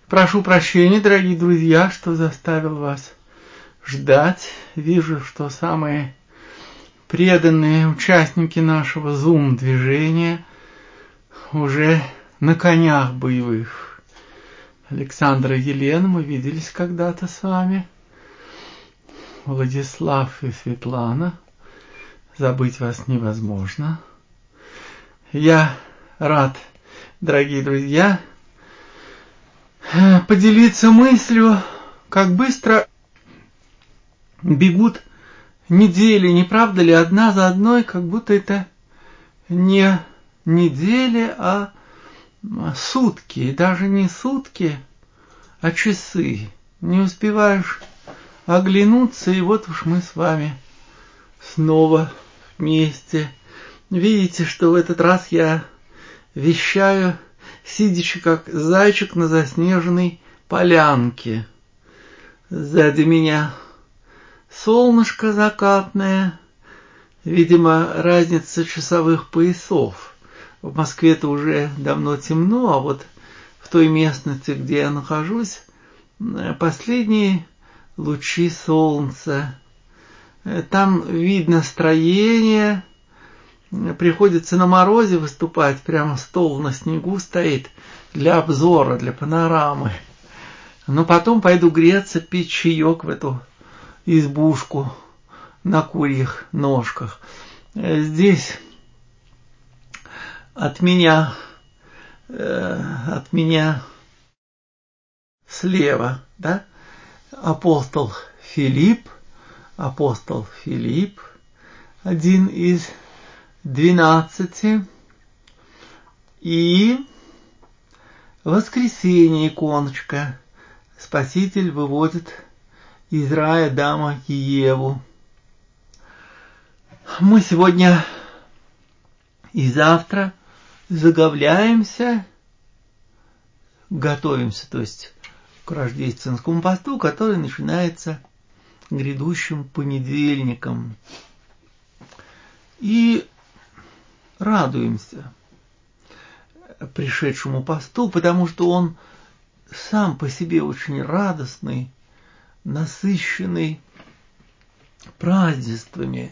Прошу прощения, дорогие друзья, что заставил вас ждать. Вижу, что самые преданные участники нашего Zoom-движения уже на конях боевых. Александра и Елена, мы виделись когда-то с вами. Владислав и Светлана. Забыть вас невозможно. Я рад, дорогие друзья, поделиться мыслью, как быстро бегут недели, не правда ли, одна за одной, как будто это не недели, а сутки, и даже не сутки, а часы. Не успеваешь оглянуться, и вот уж мы с вами снова вместе. Видите, что в этот раз я вещаю, сидячи как зайчик на заснеженной полянке. Сзади меня солнышко закатное, видимо, разница часовых поясов. В Москве-то уже давно темно, а вот в той местности, где я нахожусь, последние лучи солнца. Там видно строение, приходится на морозе выступать, прямо стол на снегу стоит для обзора, для панорамы. Но потом пойду греться, пить чаек в эту избушку на курьих ножках. Здесь от меня слева, да, апостол Филипп, один из 12, и воскресенье иконочка. Спаситель выводит из рая Адама и Еву. Мы сегодня и завтра заговляемся, готовимся, то есть к рождественскому посту, который начинается грядущим понедельником. И радуемся пришедшему посту, потому что он сам по себе очень радостный, насыщенный празднествами.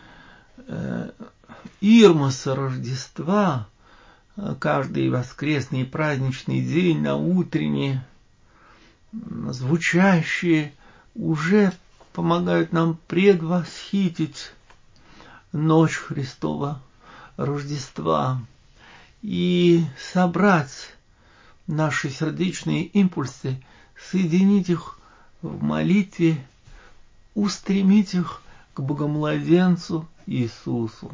Ирмоса Рождества, каждый воскресный и праздничный день на утренне звучащие уже помогают нам предвосхитить ночь Христова Рождества и собрать наши сердечные импульсы, соединить их в молитве, устремить их к Богомладенцу Иисусу.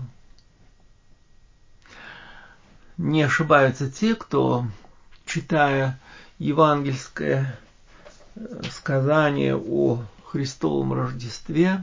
Не ошибаются те, кто, читая евангельское сказание о Христовом Рождестве,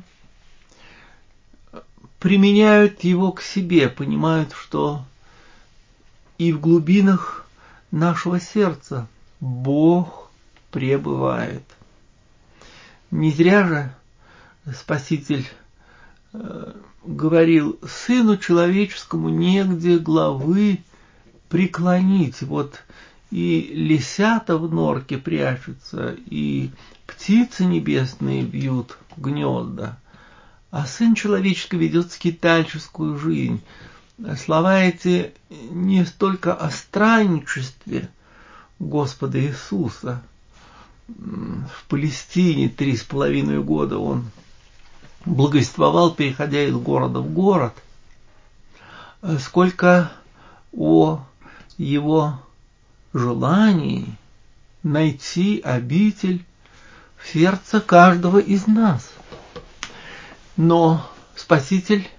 применяют его к себе, понимают, что и в глубинах нашего сердца Бог пребывает. Не зря же Спаситель говорил: Сыну человеческому негде главы преклонить. Вот и лисята в норке прячутся, и птицы небесные бьют гнезда, а Сын человеческий ведет скитальческую жизнь. Слова эти не столько о странничестве Господа Иисуса. В Палестине 3,5 года он благовествовал, переходя из города в город, сколько о его желании найти обитель в сердце каждого из нас. Но Спаситель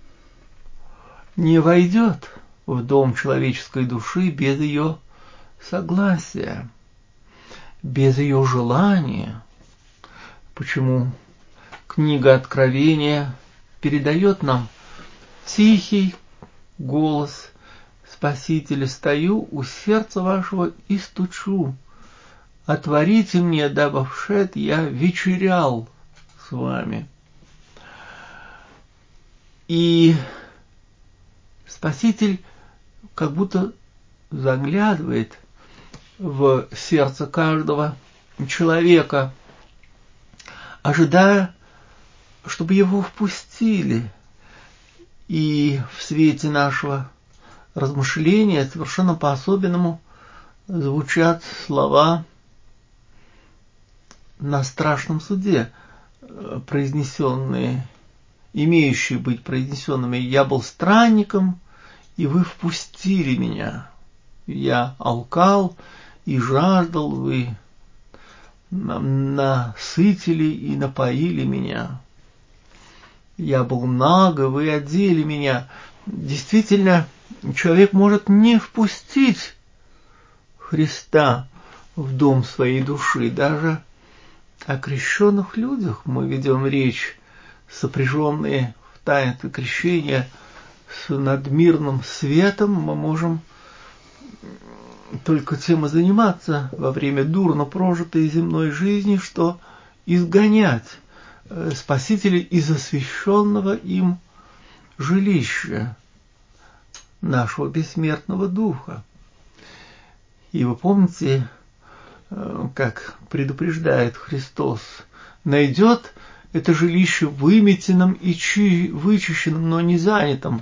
не войдет в дом человеческой души без ее согласия, без ее желания. Почему книга Откровения передает нам тихий голос Спасителя: «Стою у сердца вашего и стучу. Отворите мне, дабы вшед я вечерял с вами». И Спаситель как будто заглядывает в сердце каждого человека, ожидая, чтобы его впустили. И в свете нашего размышления совершенно по-особенному звучат слова на страшном суде, произнесенные, имеющие быть произнесенными: «Я был странником, и вы впустили меня. Я алкал и жаждал, вы насытили и напоили меня. Я был наг, и вы одели меня». Действительно, человек может не впустить Христа в дом своей души. Даже о крещенных людях мы ведем речь, сопряженные в таинстве крещения с надмирным светом. Мы можем только тем и заниматься во время дурно прожитой земной жизни, что изгонять Спасителя из освященного им жилища нашего бессмертного духа. И вы помните, как предупреждает Христос: найдет это жилище выметенным и вычищенным, но не занятым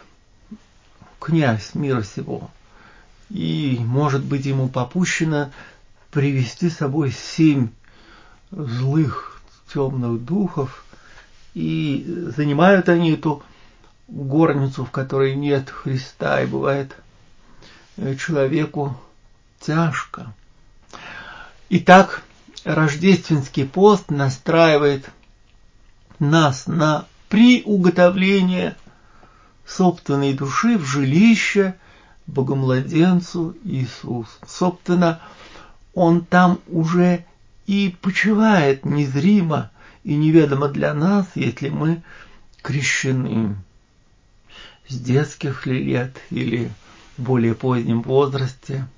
князь мира сего. И, может быть, ему попущено привести с собой 7 злых темных духов, и занимают они эту горницу, в которой нет Христа, и бывает человеку тяжко. Итак, рождественский пост настраивает нас на приуготовление собственной души в жилище Богомладенцу Иисусу. Собственно, Он там уже и почивает незримо и неведомо для нас, если мы крещены. С детских ли лет или в более позднем возрасте.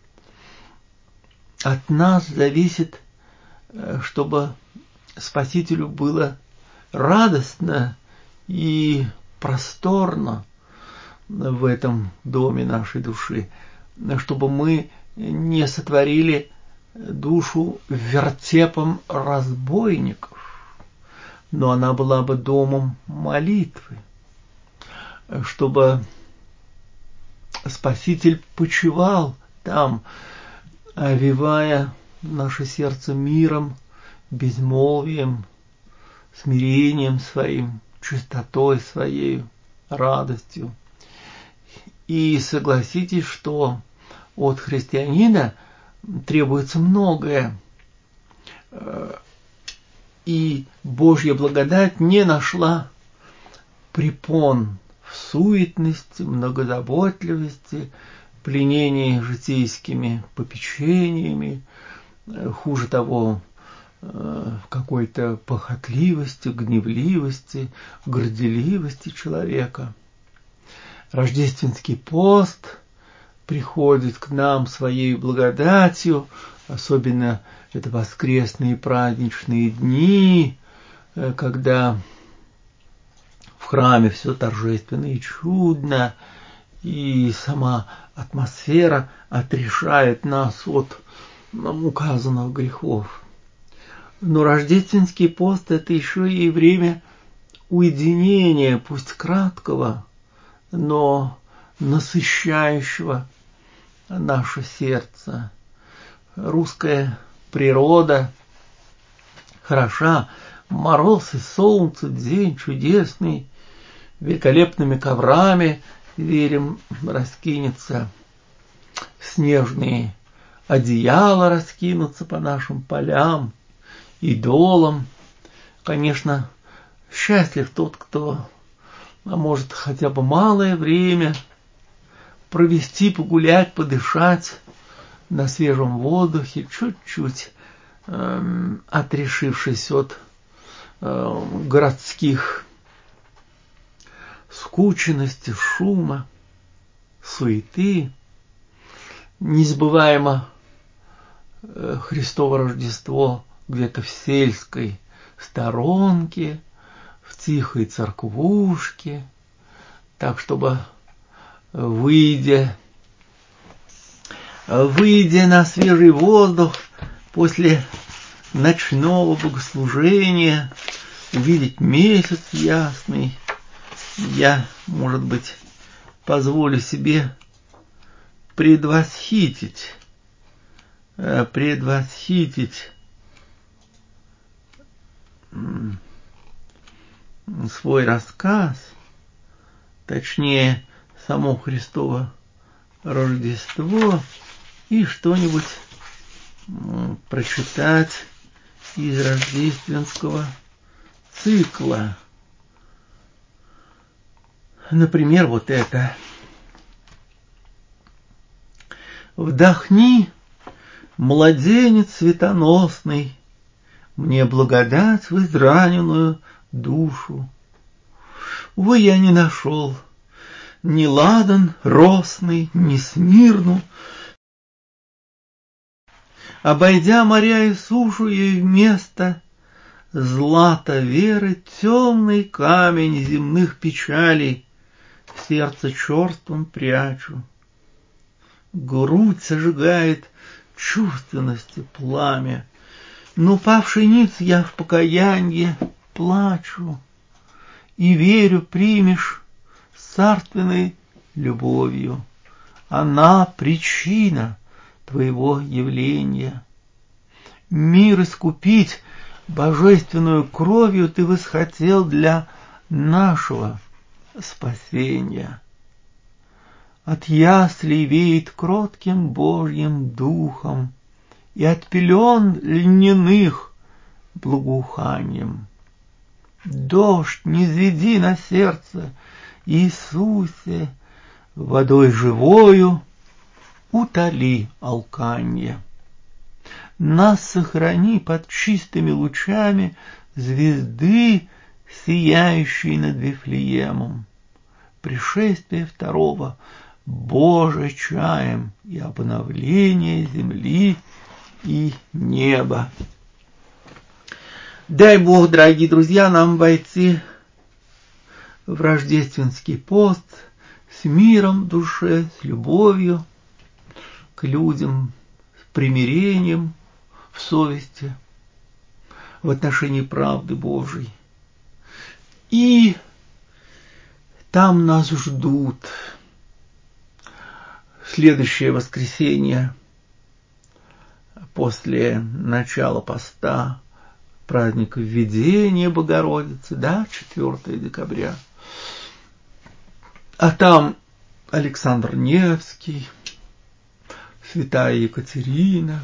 От нас зависит, чтобы Спасителю было радостно и просторно в этом доме нашей души, чтобы мы не сотворили душу вертепом разбойников, но она была бы домом молитвы, чтобы Спаситель почивал там, овевая наше сердце миром, безмолвием, смирением своим, чистотой своей, радостью. И согласитесь, что от христианина требуется многое, и Божья благодать не нашла препон в суетности, многозаботливости, пленении житейскими попечениями, хуже того, какой-то похотливости, гневливости, горделивости человека. Рождественский пост приходит к нам своей благодатью, особенно это воскресные праздничные дни, когда в храме все торжественно и чудно, и сама атмосфера отрешает нас от указанных грехов. Но рождественский пост – это еще и время уединения, пусть краткого, но насыщающего наше сердце. Русская природа хороша, мороз и солнце, день чудесный, великолепными коврами, верим, раскинется, снежные одеяла раскинутся по нашим полям и долам. Конечно, счастлив тот, кто может хотя бы малое время провести, погулять, подышать на свежем воздухе, чуть-чуть отрешившись от городских скученности, шума, суеты. Незабываемо Христово Рождество где-то в сельской сторонке, в тихой церквушке, так, чтобы, выйдя выйдя на свежий воздух после ночного богослужения, увидеть месяц ясный, я, может быть, позволю себе предвосхитить свой рассказ, точнее, само Христово Рождество, и что-нибудь прочитать из рождественского цикла. Например, вот это. «Вдохни, младенец светоносный, мне благодать в израненную душу. Увы, я не нашел ни ладан росный, ни Смирну. Обойдя моря и сушу, ей вместо злата веры темный камень земных печалей в сердце черством прячу. Грудь сожигает чувственности пламя, но павший ниц я в покаянье плачу и верю, примешь с царственной любовью. Она причина твоего явления. Мир искупить божественную кровью ты восхотел для нашего спасения. От яслей веет кротким Божьим духом, и от пелен льняных благоуханием. Дождь низведи на сердце, Иисусе, водой живою утоли алканье. Нас сохрани под чистыми лучами звезды, сияющей над Вифлеемом. Пришествие второго Боже чаем и обновление земли и неба. Дай Бог, дорогие друзья, нам войти в рождественский пост с миром в душе, с любовью к людям, с примирением в совести, в отношении правды Божией. И там нас ждут следующее воскресенье после начала поста, праздника Введения Богородицы, 4 декабря. А там Александр Невский, святая Екатерина,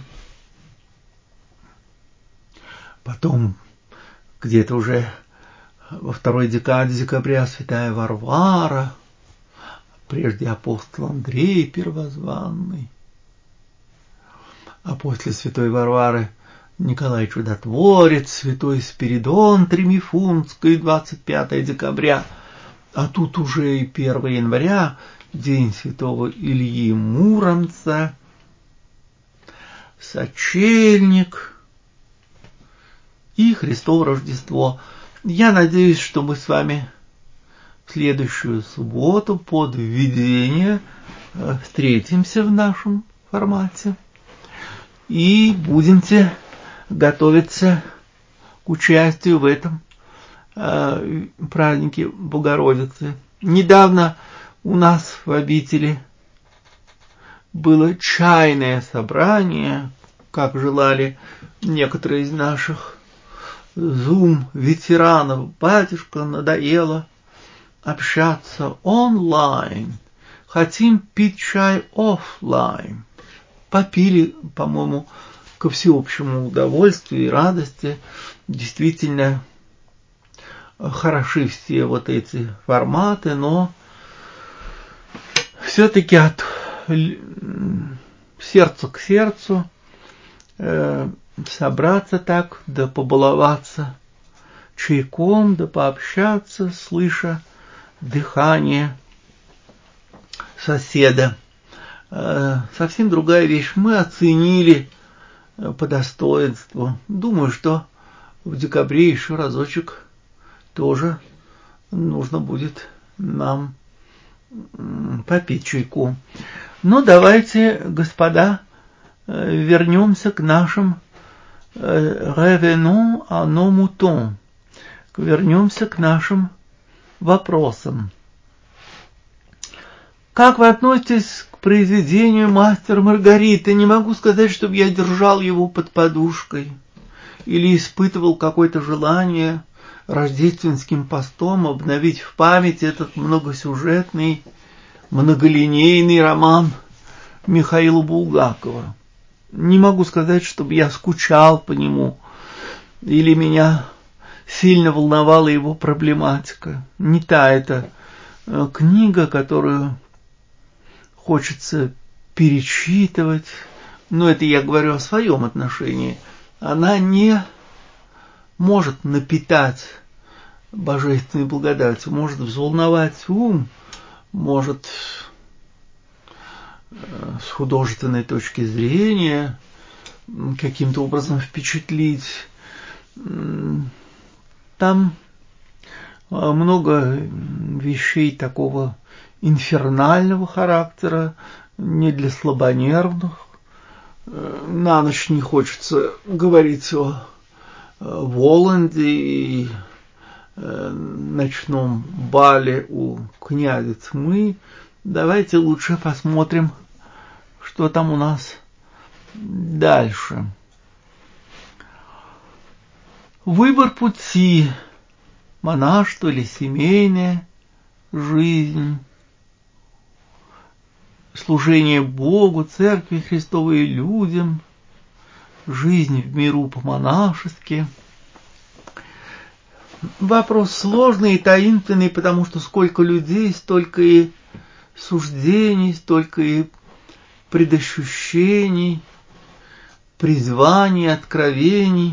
потом где-то уже во второй декаде декабря святая Варвара, прежде апостол Андрей Первозванный, а после святой Варвары Николай Чудотворец, святой Спиридон Тремифунтский, 25 декабря, а тут уже и 1 января, день святого Ильи Муромца, сочельник и Христово Рождество. Я надеюсь, что мы с вами в следующую субботу под введение встретимся в нашем формате и будете готовиться к участию в этом празднике Богородицы. Недавно у нас в обители было чайное собрание, как желали некоторые из наших Zoom-ветеранов. Батюшка, надоело общаться онлайн. Хотим пить чай офлайн. Попили, по-моему, ко всеобщему удовольствию и радости. Действительно, хороши все вот эти форматы, но все-таки от сердца к сердцу собраться так, да побаловаться чайком, да пообщаться, слыша дыхание соседа. Совсем другая вещь. Мы оценили по достоинству. Думаю, что в декабре еще разочек тоже нужно будет нам попить чайку. Но давайте, господа, вернемся к нашим revenons à nos moutons. Вернемся к нашим вопросам. Как вы относитесь к произведению «Мастер и Маргарита»? Не могу сказать, чтобы я держал его под подушкой или испытывал какое-то желание рождественским постом обновить в памяти этот многосюжетный, многолинейный роман Михаила Булгакова. Не могу сказать, чтобы я скучал по нему или меня сильно волновала его проблематика. Не та эта книга, которую хочется перечитывать, но это я говорю о своем отношении, она не может напитать божественной благодатью, может взволновать ум, может с художественной точки зрения каким-то образом впечатлить. Там много вещей такого инфернального характера, не для слабонервных. На ночь не хочется говорить о Воланде и ночном бале у князя Тьмы. Давайте лучше посмотрим, что там у нас дальше. Выбор пути, монашество или семейная жизнь, служение Богу, Церкви Христовой и людям, жизнь в миру по-монашески. Вопрос сложный и таинственный, потому что сколько людей, столько и суждений, столько и предощущений, призваний, откровений.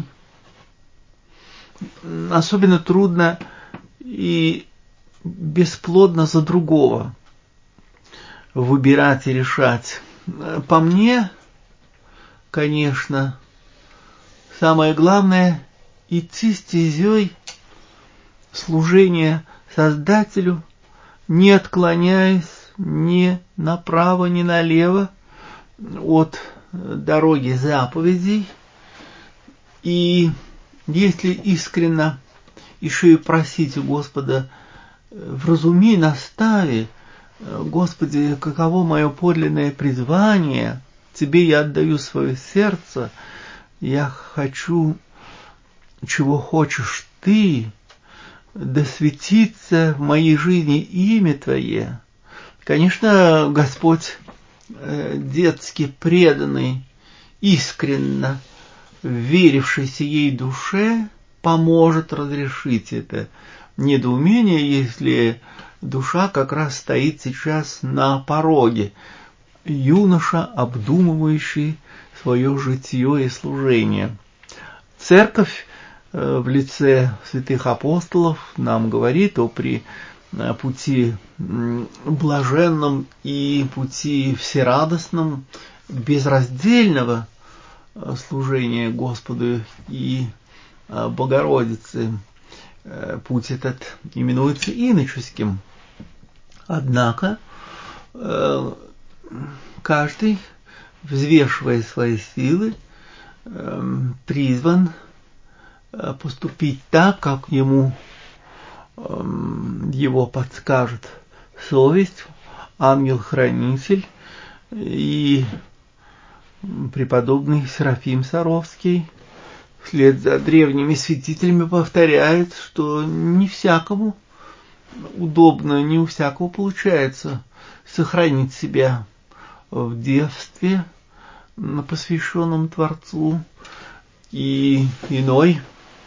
Особенно трудно и бесплодно за другого выбирать и решать. По мне, конечно, самое главное – идти стезей служения Создателю, не отклоняясь ни направо, ни налево от дороги заповедей. И если искренно еще и просить у Господа вразуми, настави, Господи, каково мое подлинное призвание, Тебе я отдаю свое сердце, я хочу, чего хочешь Ты, да светится в моей жизни имя Твое. Конечно, Господь детски преданный, искренно верившийся ей душе, поможет разрешить это недоумение, если душа как раз стоит сейчас на пороге, юноша, обдумывающий свое житье и служение. Церковь в лице святых апостолов нам говорит о пути блаженном и пути всерадостном, безраздельного служения Господу и Богородице. Путь этот именуется иноческим. Однако каждый, взвешивая свои силы, призван поступить так, как ему его подскажет совесть, ангел-хранитель и преподобный Серафим Саровский вслед за древними святителями повторяет, что не всякому удобно, не у всякого получается сохранить себя в девстве, посвященном Творцу, и иной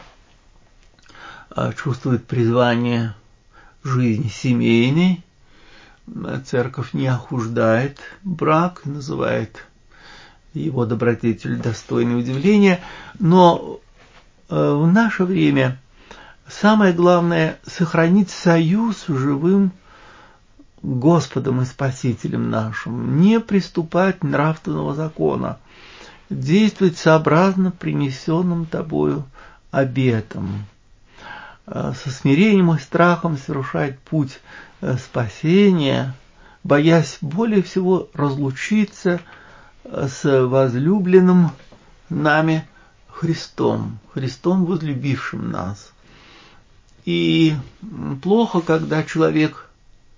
чувствует призвание жизни семейной. Церковь не охуждает брак, называет его добродетель достойной удивления, но в наше время самое главное – сохранить союз с живым Господом и Спасителем нашим, не приступать нравственного закона, действовать сообразно принесенным тобою обетом, со смирением и страхом совершать путь спасения, боясь более всего разлучиться с возлюбленным нами Христом, Христом, возлюбившим нас. И плохо, когда человек,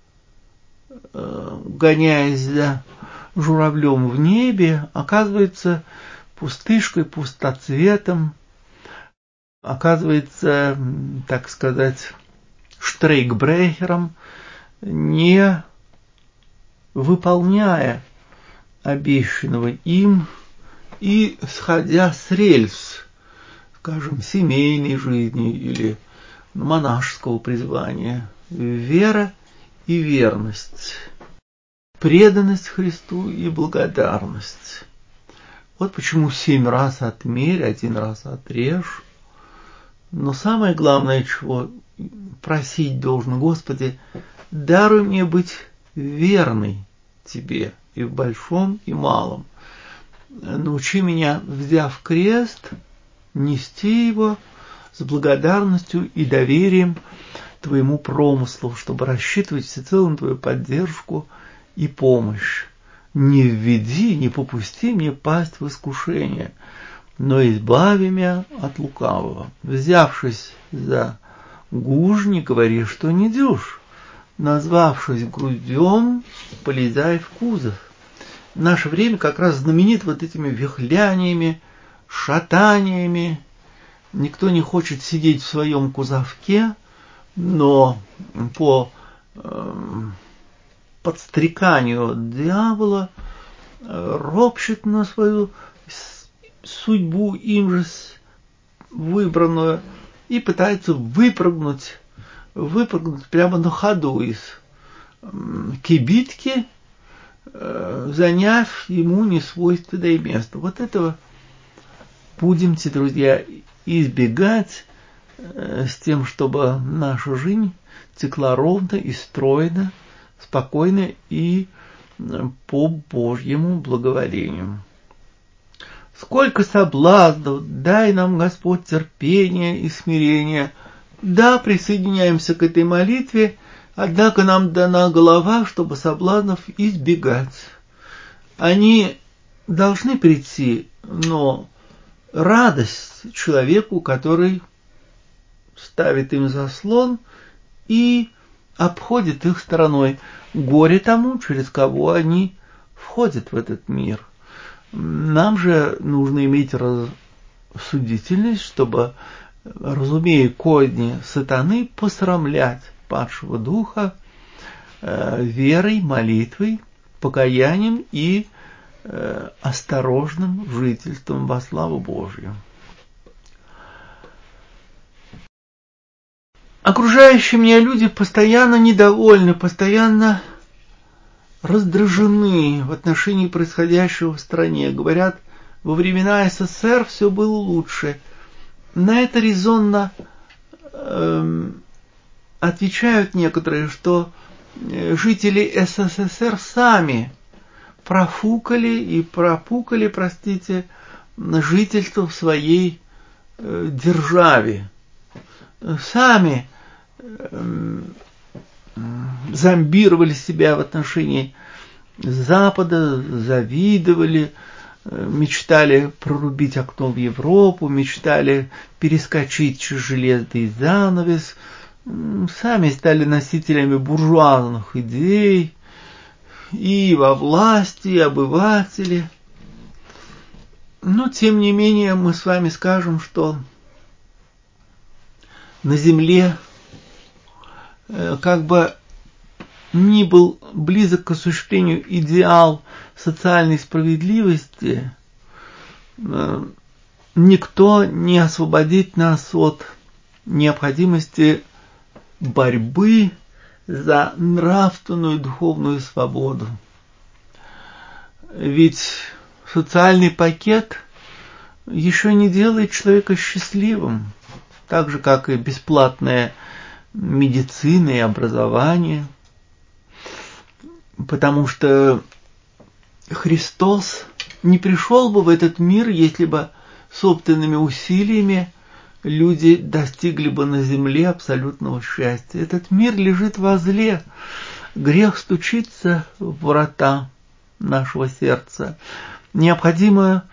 гоняясь за журавлем в небе, оказывается пустышкой, пустоцветом, оказывается, так сказать, штрейкбрехером, не выполняя обещанного им и сходя с рельс, скажем, семейной жизни или монашеского призвания. Вера и верность, преданность Христу и благодарность. Вот почему 7 раз отмерь, 1 раз отрежь. Но самое главное, чего просить должен: Господи, даруй мне быть верной Тебе и в большом, и малом. Научи меня, взяв крест, нести его с благодарностью и доверием Твоему промыслу, чтобы рассчитывать всецело на Твою поддержку и помощь. Не введи, не попусти мне пасть в искушение, но избави меня от лукавого. Взявшись за гуж, не говори, что не дюж. Назвавшись груздем, полезай в кузов. Наше время как раз знаменит вот этими вихляниями, шатаниями. Никто не хочет сидеть в своем кузовке, но по подстреканию дьявола ропщет на свою судьбу, им же выбранную, и пытается выпрыгнуть прямо на ходу из кибитки, заняв ему несвойственное место. Вот этого будемте, друзья, избегать, с тем, чтобы наша жизнь текла ровно и стройно, спокойно и по Божьему благоволению. Сколько соблазнов, дай нам, Господь, терпение и смирение. Да, присоединяемся к этой молитве, однако нам дана голова, чтобы соблазнов избегать. Они должны прийти, но радость человеку, который ставит им заслон и обходит их стороной. Горе тому, через кого они входят в этот мир. Нам же нужно иметь рассудительность, чтобы, разумея козни сатаны, посрамлять падшего духа верой, молитвой, покаянием и осторожным жительством во славу Божью. Окружающие меня люди постоянно недовольны, постоянно раздражены в отношении происходящего в стране. Говорят, во времена СССР все было лучше. На это резонно отвечают некоторые, что жители СССР сами пропукали, жительство в своей державе. Сами зомбировали себя в отношении Запада, завидовали, мечтали прорубить окно в Европу, мечтали перескочить через железный занавес, сами стали носителями буржуазных идей и во власти, и обыватели. Но, тем не менее, мы с вами скажем, что на земле, как бы ни был близок к осуществлению идеал социальной справедливости, никто не освободит нас от необходимости борьбы за нравственную и духовную свободу. Ведь социальный пакет еще не делает человека счастливым, так же, как и бесплатная медицина и образование, потому что Христос не пришел бы в этот мир, если бы собственными усилиями люди достигли бы на земле абсолютного счастья. Этот мир лежит возле, грех стучится в врата нашего сердца. Необходима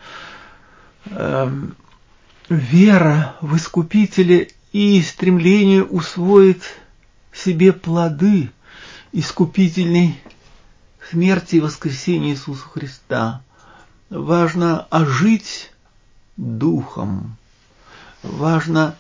вера в Искупителя и стремление усвоить себе плоды искупительной смерти и воскресения Иисуса Христа. Важно ожить духом, важно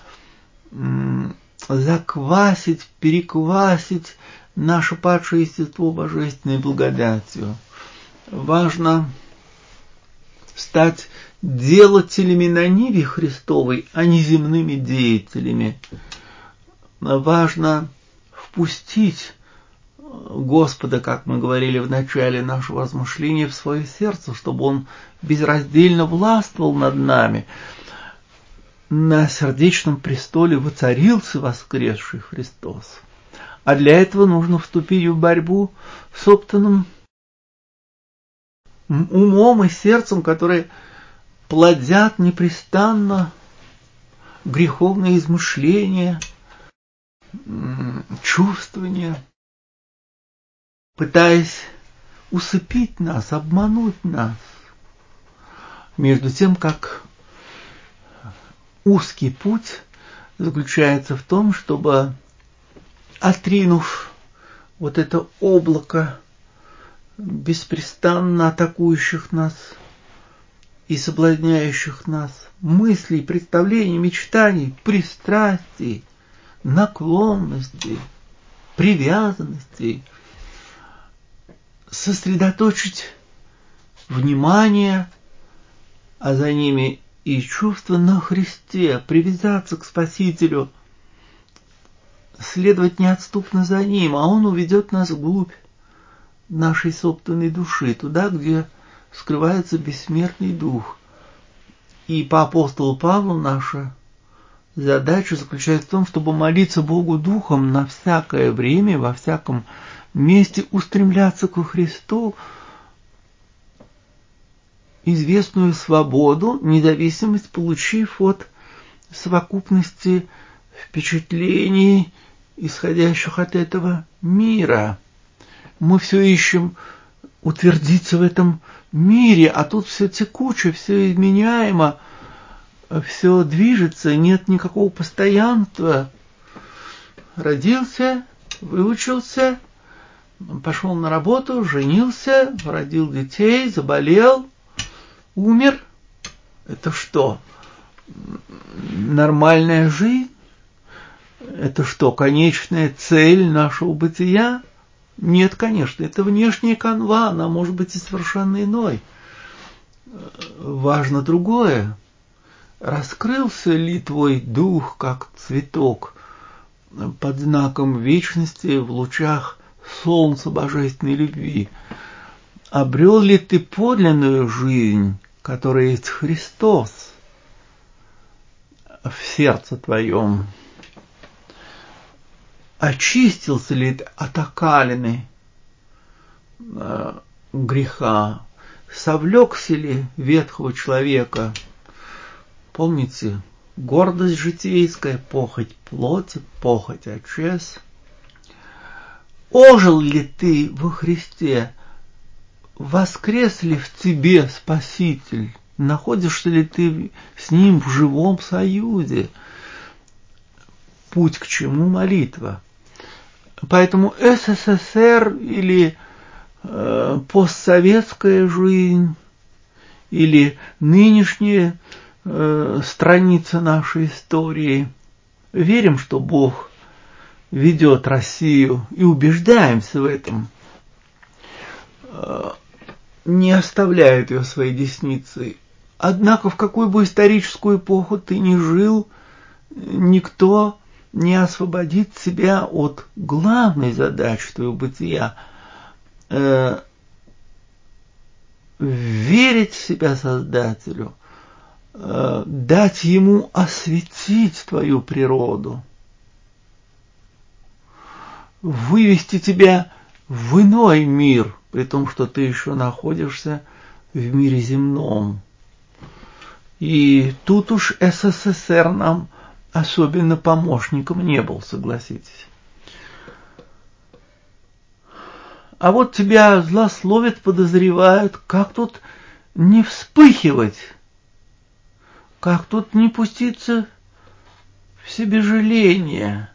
заквасить, переквасить наше падшее естество божественной благодатью. Важно стать делателями на ниве Христовой, а не земными деятелями. Важно впустить Господа, как мы говорили в начале нашего размышления, в свое сердце, чтобы Он безраздельно властвовал над нами. На сердечном престоле воцарился воскресший Христос. А для этого нужно вступить в борьбу с собственным умом и сердцем, которые плодят непрестанно греховные измышления, чувствования, пытаясь усыпить нас, обмануть нас. Между тем, как узкий путь заключается в том, чтобы, отринув вот это облако беспрестанно атакующих нас и соблазняющих нас мыслей, представлений, мечтаний, пристрастий, наклонностей, привязанностей, сосредоточить внимание, а за ними и чувства на Христе, привязаться к Спасителю, следовать неотступно за Ним, а Он уведет нас вглубь нашей собственной души, туда, где скрывается бессмертный Дух. И по апостолу Павлу наша задача заключается в том, чтобы молиться Богу Духом на всякое время, во всяком месте, устремляться ко Христу, известную свободу, независимость, получив от совокупности впечатлений, исходящих от этого мира. Мы все ищем утвердиться в этом мире, а тут все текуче, все изменяемо, все движется, нет никакого постоянства. Родился, выучился, пошел на работу, женился, родил детей, заболел, умер. Это что? Нормальная жизнь? Это что, конечная цель нашего бытия? Нет, конечно, это внешняя канва, она может быть и совершенно иной. Важно другое. Раскрылся ли твой дух, как цветок, под знаком вечности в лучах солнца божественной любви? Обрел ли ты подлинную жизнь, которая есть Христос в сердце твоем? Очистился ли ты от окалины греха? Совлекся ли ветхого человека? Помните, гордость житейская, похоть плоти, похоть очес. Ожил ли ты во Христе? Воскрес ли в тебе Спаситель? Находишься ли ты с Ним в живом союзе? Путь к чему? Молитва. Поэтому СССР или постсоветская жизнь, или нынешняя страница нашей истории, верим, что Бог ведет Россию и убеждаемся в этом, не оставляет ее своей десницей. Однако в какую бы историческую эпоху ты ни жил, никто не освободит себя от главной задачи твоего бытия – верить в себя Создателю, дать Ему осветить твою природу, вывести тебя в иной мир, при том, что ты еще находишься в мире земном. И тут уж СССР нам особенно помощником не был, согласитесь. А вот тебя злословят, подозревают, как тут не вспыхивать, как тут не пуститься в себежаление.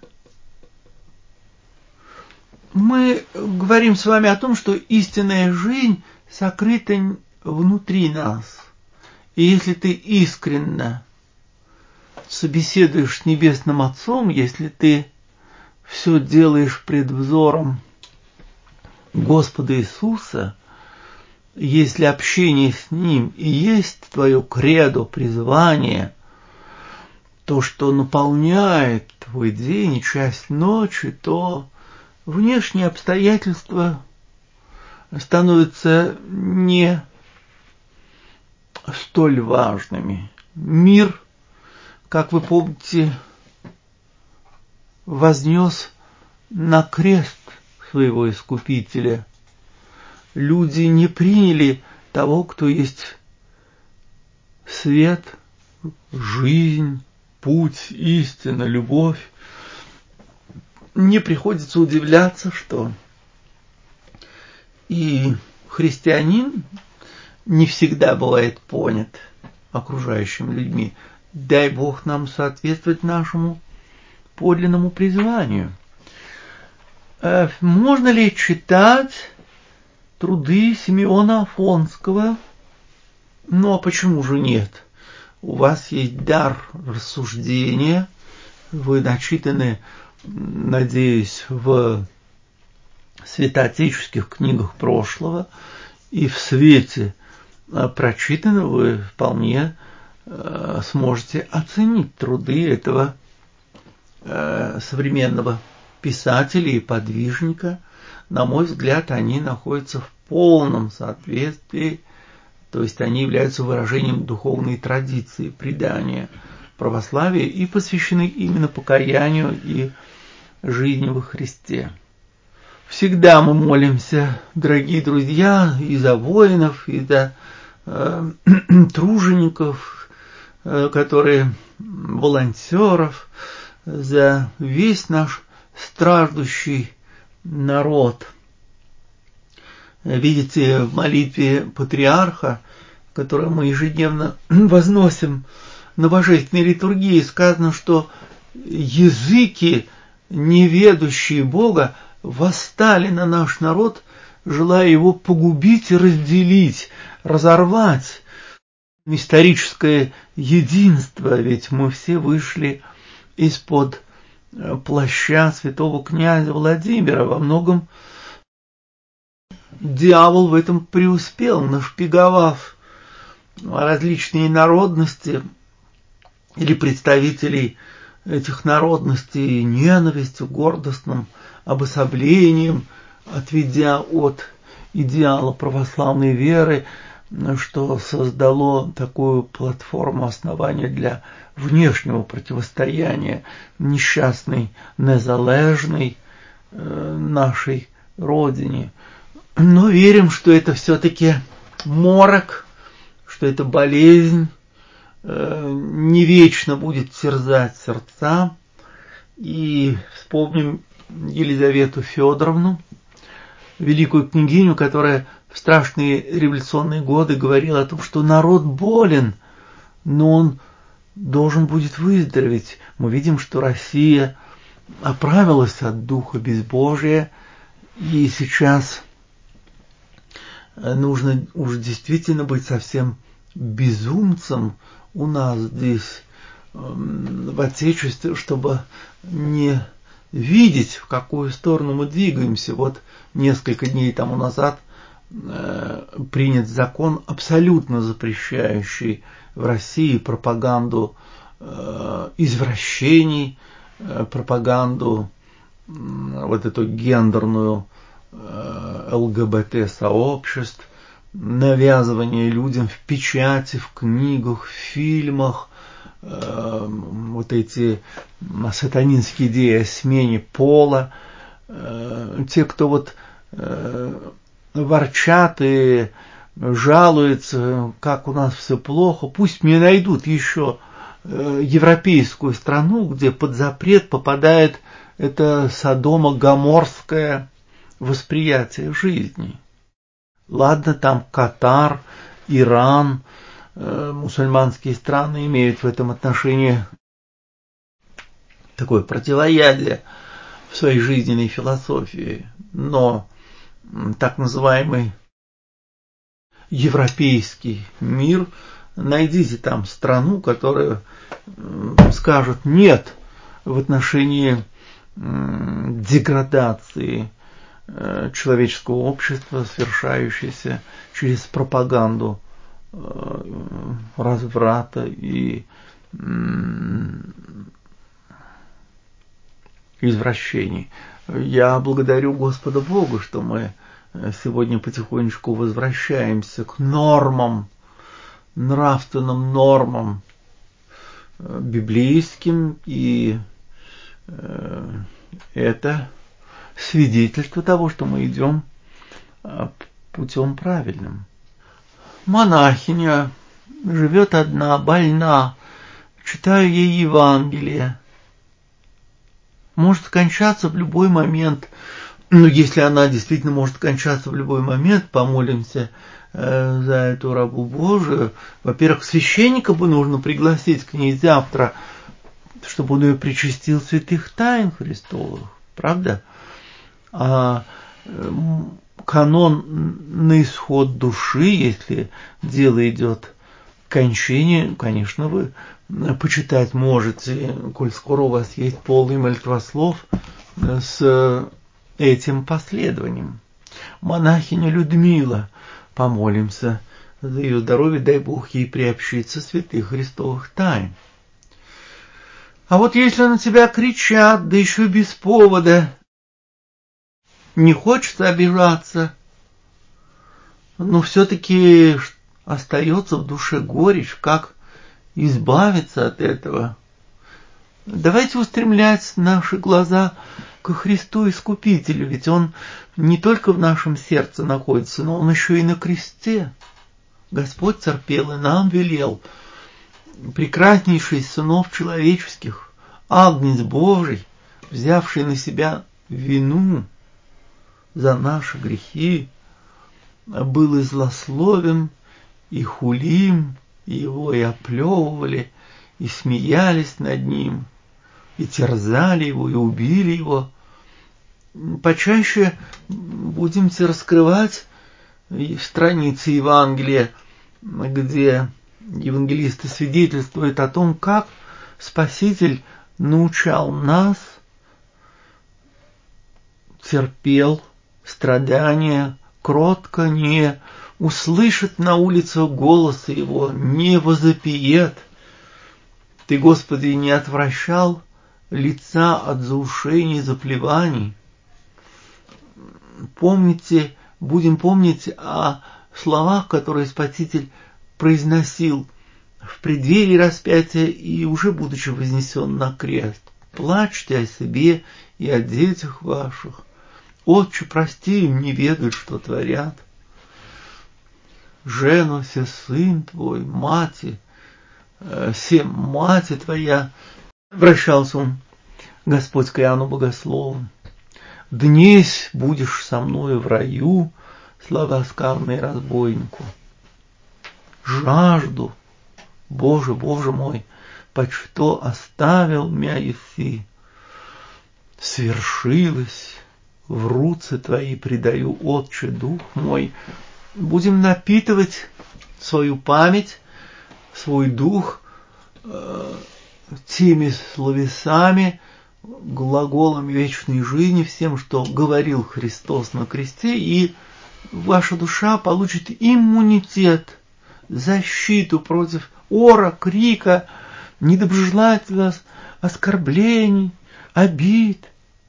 Мы говорим с вами о том, что истинная жизнь сокрыта внутри нас. И если ты искренне собеседуешь с Небесным Отцом, если ты все делаешь пред взором Господа Иисуса, если общение с Ним и есть твое кредо, призвание, то, что наполняет твой день и часть ночи, то внешние обстоятельства становятся не столь важными. Мир, как вы помните, вознес на крест своего Искупителя. Люди не приняли того, кто есть свет, жизнь, путь, истина, любовь. Не приходится удивляться, что и христианин не всегда бывает понят окружающими людьми. Дай Бог нам соответствовать нашему подлинному призванию. Можно ли читать труды Симеона Афонского? Ну, а почему же нет? У вас есть дар рассуждения, вы начитаны, надеюсь, в святоотеческих книгах прошлого, и в свете прочитанного вы вполне сможете оценить труды этого современного писателя и подвижника. На мой взгляд, они находятся в полном соответствии, то есть они являются выражением духовной традиции, предания православия и посвящены именно покаянию и жизни во Христе. Всегда мы молимся, дорогие друзья, и за воинов, и за тружеников, которые волонтеров, за весь наш страждущий народ. Видите, в молитве патриарха, которую мы ежедневно возносим на божественной литургии, сказано, что языки, неведущие Бога, восстали на наш народ, желая его погубить и разделить, разорвать. Историческое единство, ведь мы все вышли из-под плаща святого князя Владимира. Во многом дьявол в этом преуспел, нашпиговав различные народности или представителей этих народностей ненавистью, гордостным обособлением, отведя от идеала православной веры, что создало такую платформу основания для внешнего противостояния несчастной, незалежной нашей Родине. Но верим, что это все-таки морок, что это болезнь, не вечно будет терзать сердца. И вспомним Елизавету Федоровну, великую княгиню, которая в страшные революционные годы говорила о том, что народ болен, но он должен будет выздороветь. Мы видим, что Россия оправилась от духа безбожия, и сейчас нужно уже действительно быть совсем безумцем у нас здесь, в Отечестве, чтобы не видеть, в какую сторону мы двигаемся. Вот несколько дней тому назад принят закон, абсолютно запрещающий в России пропаганду извращений, пропаганду вот эту гендерную ЛГБТ-сообществ, навязывание людям в печати, в книгах, в фильмах, вот эти сатанинские идеи о смене пола. Те, кто вот ворчат и жалуются, как у нас все плохо, пусть мне найдут еще европейскую страну, где под запрет попадает эта Содома Гоморская восприятия жизни. Ладно, там Катар, Иран, мусульманские страны имеют в этом отношении такое противоядие в своей жизненной философии, но так называемый европейский мир, найдите там страну, которая скажет нет в отношении деградации человеческого общества, совершающейся через пропаганду разврата и извращений. Я благодарю Господа Бога, что мы сегодня потихонечку возвращаемся к нормам, нравственным нормам библейским, и это свидетельство того, что мы идем путем правильным. Монахиня живет одна, больна, читаю ей Евангелие. Может кончаться в любой момент. Но если она действительно может кончаться в любой момент, помолимся за эту рабу Божию. Во-первых, священника бы нужно пригласить к ней завтра, чтобы он ее причастил святых тайн Христовых. Правда? А канон на исход души, если дело идет к кончине, конечно, вы почитать можете, коль скоро у вас есть полный молитвослов с этим последованием. Монахиня Людмила, помолимся за ее здоровье, дай Бог ей приобщиться святых Христовых тайн. А вот если на тебя кричат, да еще без повода, не хочется обижаться, но все-таки остается в душе горечь, как избавиться от этого. Давайте устремлять наши глаза к Христу Искупителю, ведь Он не только в нашем сердце находится, но Он еще и на кресте. Господь терпел и нам велел. Прекраснейший из сынов человеческих, Агнец Божий, взявший на себя вину за наши грехи, был и злословен, и хулим, и его и оплевывали, и смеялись над ним, и терзали его, и убили его. Почаще будемте раскрывать страницы Евангелия, где евангелисты свидетельствуют о том, как Спаситель научал нас, терпел страдания, кротко не услышит на улице голоса его, не возопиет. Ты, Господи, не отвращал лица от заушений и заплеваний. Помните, будем помнить о словах, которые Спаситель произносил в преддверии распятия и уже будучи вознесен на крест. Плачьте о себе и о детях ваших. Отче, прости им, не ведают, что творят. Женуся, сын твой, мати, мати твоя, обращался он, Господь к Иоанну Богослову. Днесь будешь со мною в раю, слова сказанные разбойнику. Жажду, Боже, Боже мой, почто оставил мя еси. Свершилось, в руцы твои предаю, Отче, дух мой. Будем напитывать свою память, свой дух теми словесами, глаголами вечной жизни, всем, что говорил Христос на кресте, и ваша душа получит иммунитет, защиту против ора, крика, недоброжелательных оскорблений, обид,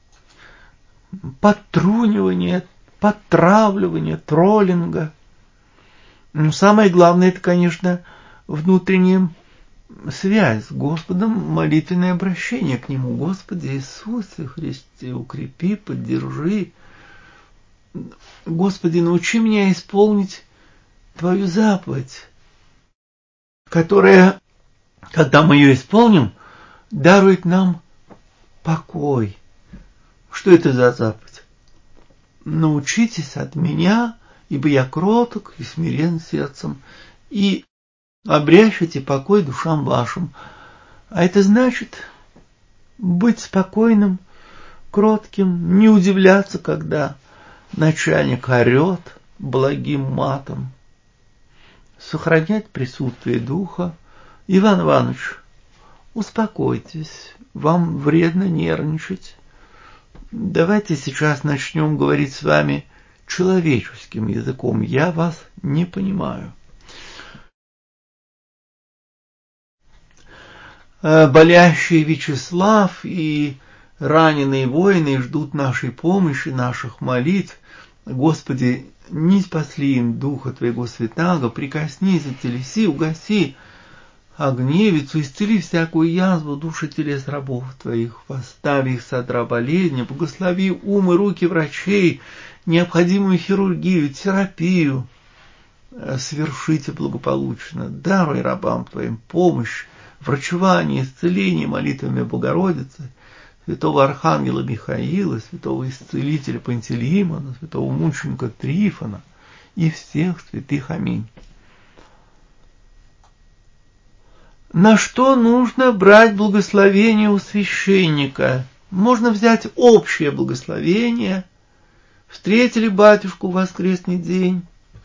подтрунивания, подтравливания, троллинга. Но самое главное, это, конечно, внутренняя связь с Господом, молитвенное обращение к Нему. Господи Иисусе Христе, укрепи, поддержи. Господи, научи меня исполнить Твою заповедь, которая, когда мы ее исполним, дарует нам покой. Что это за заповедь? научитесь от меня, ибо я кроток и смирен сердцем, и обрящите покой душам вашим. А это значит быть спокойным, кротким, не удивляться, когда начальник орет благим матом, сохранять присутствие духа. Иван Иванович, успокойтесь, вам вредно нервничать. Давайте сейчас начнем говорить с вами человеческим языком. Я вас не понимаю. Болящий Вячеслав и раненые воины ждут нашей помощи, наших молитв. Господи, не спасли им Духа Твоего Святаго, прикоснись, телеси, угаси огневицу, исцели всякую язву души телес рабов Твоих, восставь их содра болезни, благослови ум и руки врачей, необходимую хирургию, терапию, свершите благополучно, даруй рабам Твоим помощь, врачевание, исцеление молитвами Богородицы, святого Архангела Михаила, святого Исцелителя Пантелеимона, святого мученика Трифона и всех святых. Аминь. На что нужно брать благословение у священника? Можно взять общее благословение. Встретили батюшку в воскресный день.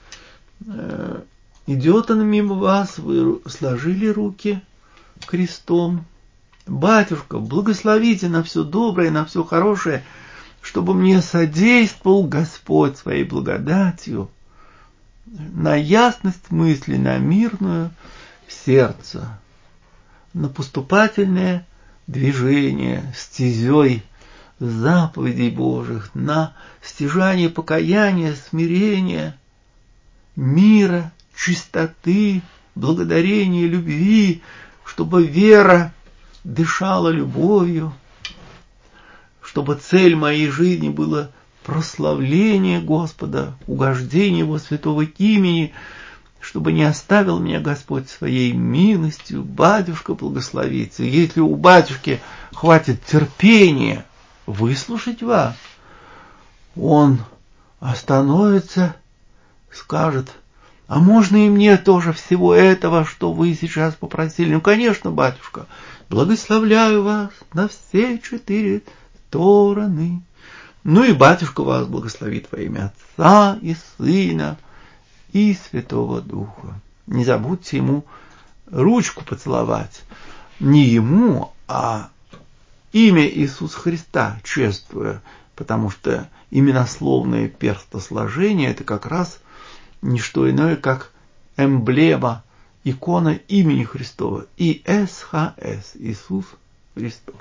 Идет он мимо вас, вы сложили руки крестом. Батюшка, благословите на все доброе, на все хорошее, чтобы мне содействовал Господь своей благодатью, на ясность мысли, на мирную сердце, на поступательное движение стезей заповедей Божьих, на стяжание покаяния, смирения, мира, чистоты, благодарения, любви, чтобы вера дышала любовью, чтобы цель моей жизни было прославление Господа, угождение Его святого имени, чтобы не оставил меня Господь своей милостью. Батюшка благословится. Если у батюшки хватит терпения выслушать вас, он остановится, скажет: а можно и мне тоже всего этого, что вы сейчас попросили? Ну, конечно, батюшка, благословляю вас на все 4 стороны. Ну и батюшка вас благословит во имя Отца и Сына и Святого Духа. Не забудьте ему ручку поцеловать. Не ему, а имя Иисуса Христа чествуя, потому что именословное перстосложение – это как раз не что иное, как эмблема, икона имени Христова. ИСХС, Иисус Христос.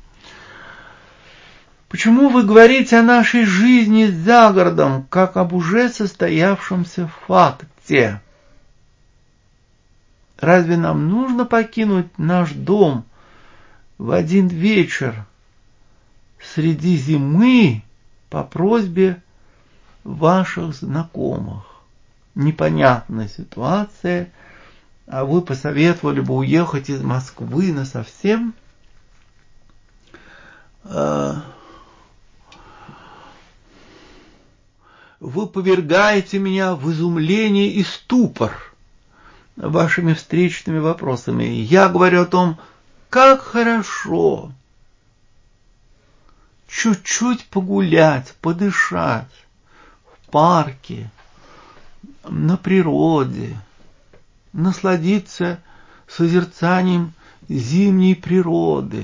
Почему вы говорите о нашей жизни за городом, как об уже состоявшемся факте? Разве нам нужно покинуть наш дом в один вечер среди зимы по просьбе ваших знакомых? Непонятная ситуация, а вы посоветовали бы уехать из Москвы насовсем? Вы повергаете меня в изумление и ступор вашими встречными вопросами. Я говорю о том, как хорошо чуть-чуть погулять, подышать в парке, на природе, насладиться созерцанием зимней природы,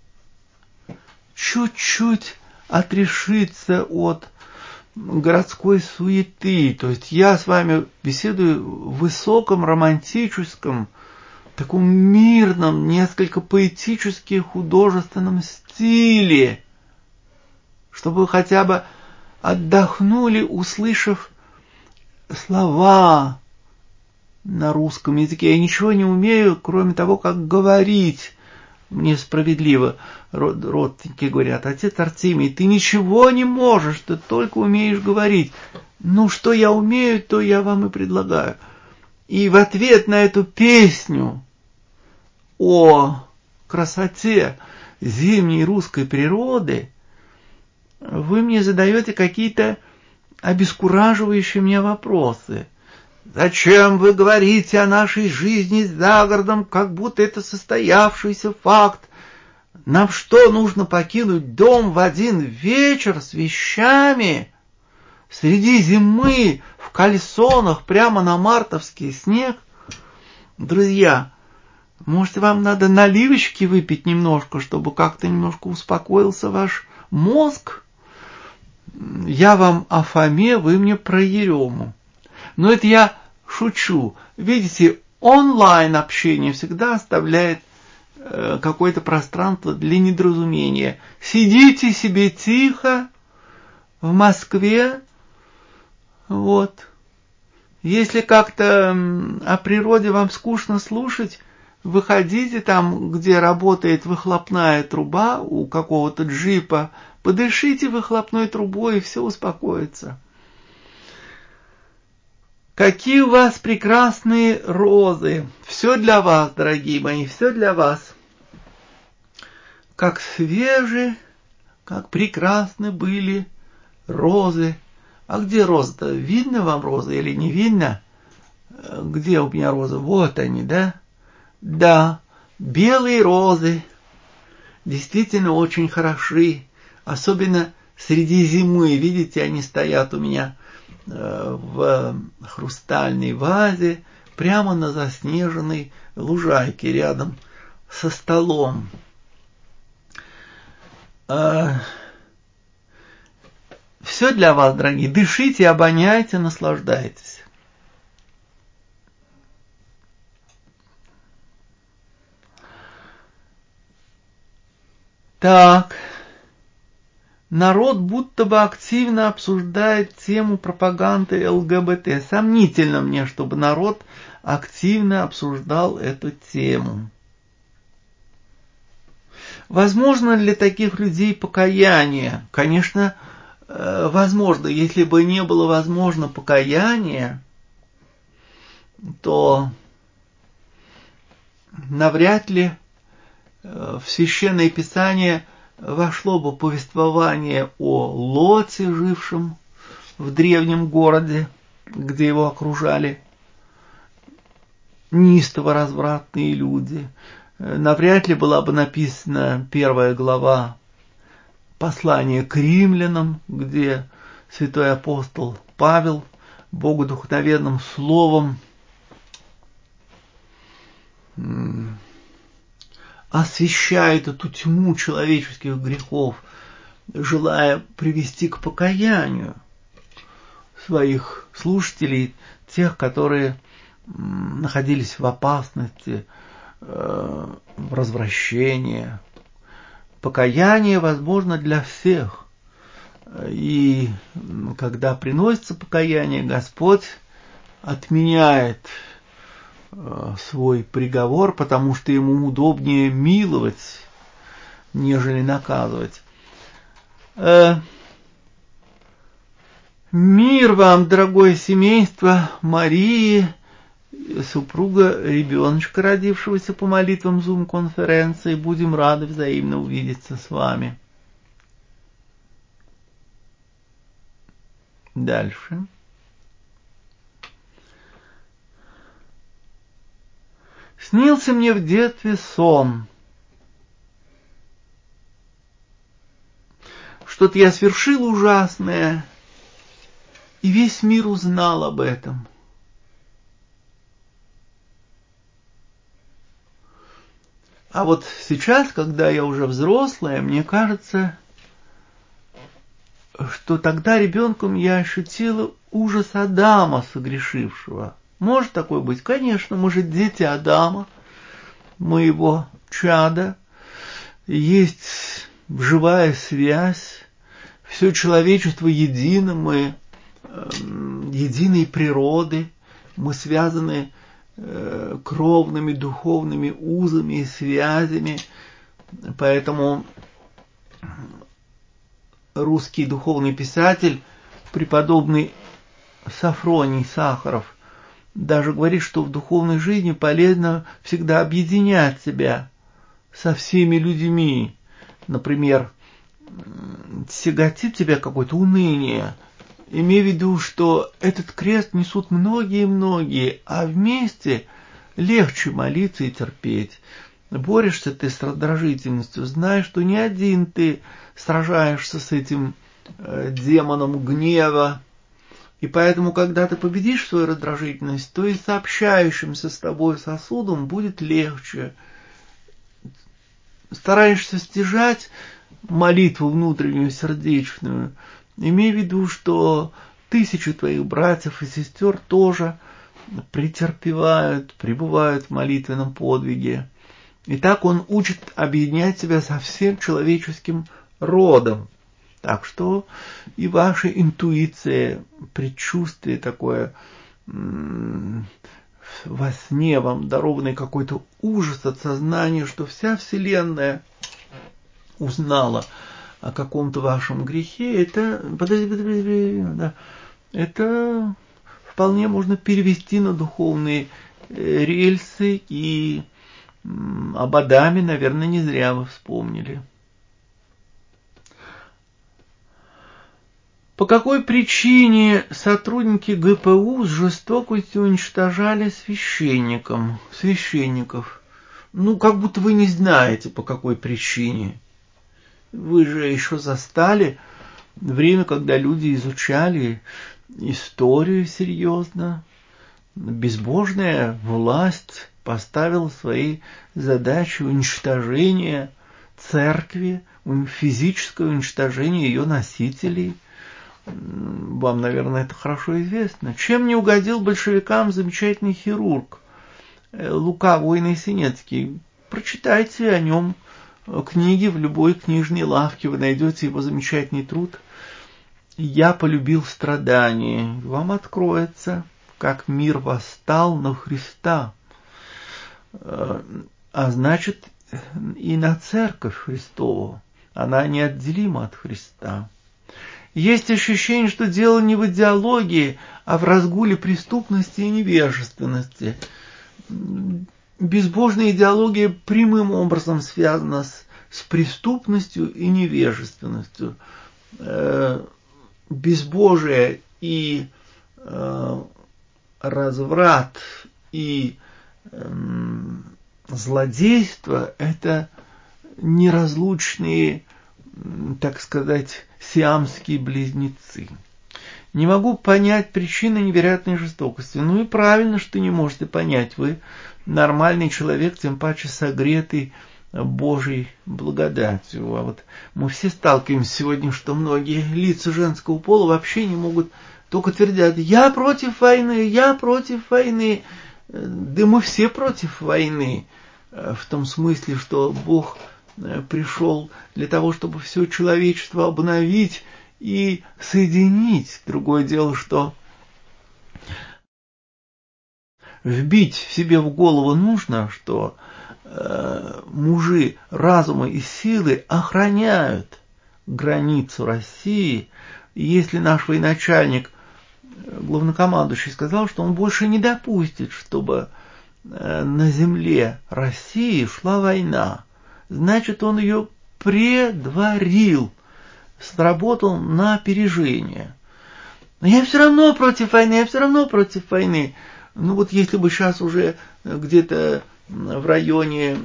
чуть-чуть отрешиться от городской суеты. То есть я с вами беседую в высоком романтическом, таком мирном, несколько поэтически художественном стиле, чтобы вы хотя бы отдохнули, услышав слова на русском языке. Я ничего не умею, кроме того, как говорить. Мне справедливо родственники говорят: отец Артемий, ты ничего не можешь, ты только умеешь говорить. Ну, что я умею, то я вам и предлагаю. И в ответ на эту песню о красоте зимней русской природы вы мне задаете какие-то обескураживающие меня вопросы. Зачем вы говорите о нашей жизни за городом, как будто это состоявшийся факт? Нам что, нужно покинуть дом в один вечер с вещами? Среди зимы, в кальсонах, прямо на мартовский снег? Друзья, может, вам надо наливочки выпить немножко, чтобы как-то немножко успокоился ваш мозг? Я вам о Фоме, вы мне про Ерему. Но это я шучу. Видите, онлайн-общение всегда оставляет какое-то пространство для недоразумения. Сидите себе тихо в Москве. Вот. Если как-то о природе вам скучно слушать, выходите там, где работает выхлопная труба у какого-то джипа, подышите выхлопной трубой, и все успокоится. Какие у вас прекрасные розы! Все для вас, дорогие мои, все для вас. Как свежие, как прекрасны были розы. А где роза-то? Видно вам роза или не видно? Где у меня розы? Вот они, да? Да, белые розы. Действительно очень хороши. Особенно среди зимы. Видите, они стоят у меня в хрустальной вазе, прямо на заснеженной лужайке рядом со столом. Все для вас, дорогие. Дышите, обоняйте, наслаждайтесь. Так. Народ будто бы активно обсуждает тему пропаганды ЛГБТ. Сомнительно мне, чтобы народ активно обсуждал эту тему. Возможно для таких людей покаяние? Конечно, возможно. Если бы не было возможно покаяние, то навряд ли в Священное Писание вошло бы повествование о Лоте, жившем в древнем городе, где его окружали неистово развратные люди. Навряд ли была бы написана 1 глава послания к римлянам, где святой апостол Павел богодухновенным словом освещает эту тьму человеческих грехов, желая привести к покаянию своих слушателей, тех, которые находились в опасности, в развращении. Покаяние возможно для всех. И когда приносится покаяние, Господь отменяет свой приговор, потому что ему удобнее миловать, нежели наказывать. Мир вам, дорогое семейство Марии, супруга ребеночка, родившегося по молитвам Zoom-конференции. Будем рады взаимно увидеться с вами. Дальше. Снился мне в детстве сон. Что-то я совершил ужасное, и весь мир узнал об этом. А вот сейчас, когда я уже взрослая, мне кажется, что тогда ребенком я ощутила ужас Адама, согрешившего. Может такое быть? Конечно, мы же дети Адама, моего чада. Есть живая связь, все человечество едино, мы единой природы, мы связаны кровными духовными узами и связями. Поэтому русский духовный писатель, преподобный Сафроний Сахаров, даже говорит, что в духовной жизни полезно всегда объединять себя со всеми людьми. Например, тяготит тебя какое-то уныние, имей в виду, что этот крест несут многие-многие, а вместе легче молиться и терпеть. Борешься ты с раздражительностью, знаешь, что не один ты сражаешься с этим демоном гнева. И поэтому, когда ты победишь свою раздражительность, то и сообщающимся с тобой сосудом будет легче. Стараешься стяжать молитву внутреннюю, сердечную, имей в виду, что тысячи твоих братьев и сестер тоже претерпевают, пребывают в молитвенном подвиге. И так он учит объединять себя со всем человеческим родом. Так что и ваша интуиция, предчувствие такое, во сне вам дарованный какой-то ужас от сознания, что вся Вселенная узнала о каком-то вашем грехе, это вполне можно перевести на духовные рельсы, и об Адаме, наверное, не зря вы вспомнили. По какой причине сотрудники ГПУ с жестокостью уничтожали священников? Как будто вы не знаете, по какой причине. Вы же еще застали время, когда люди изучали историю серьезно. Безбожная власть поставила своей задачей уничтожение церкви, физическое уничтожение ее носителей. Вам, наверное, это хорошо известно. Чем не угодил большевикам замечательный хирург Лука Войно-Синецкий? Прочитайте о нем книги в любой книжной лавке, вы найдете его замечательный труд «Я полюбил страдания». Вам откроется, как мир восстал на Христа, а значит и на Церковь Христову. Она неотделима от Христа. Есть ощущение, что дело не в идеологии, а в разгуле преступности и невежественности. Безбожная идеология прямым образом связана с преступностью и невежественностью. Безбожие и разврат и злодейство – это неразлучные, так сказать, сиамские близнецы. Не могу понять причины невероятной жестокости. И правильно, что не можете понять. Вы нормальный человек, тем паче согретый Божьей благодатью. А вот мы все сталкиваемся сегодня, что многие лица женского пола вообще не могут, только твердят: «Я против войны, я против войны». Да мы все против войны, в том смысле, что Бог пришел для того, чтобы все человечество обновить и соединить. Другое дело, что вбить себе в голову нужно, что мужи разума и силы охраняют границу России. И если наш военачальник, главнокомандующий, сказал, что он больше не допустит, чтобы на земле России шла война, значит, он ее предварил, сработал на опережение. Но я все равно против войны, я все равно против войны. Если бы сейчас уже где-то в районе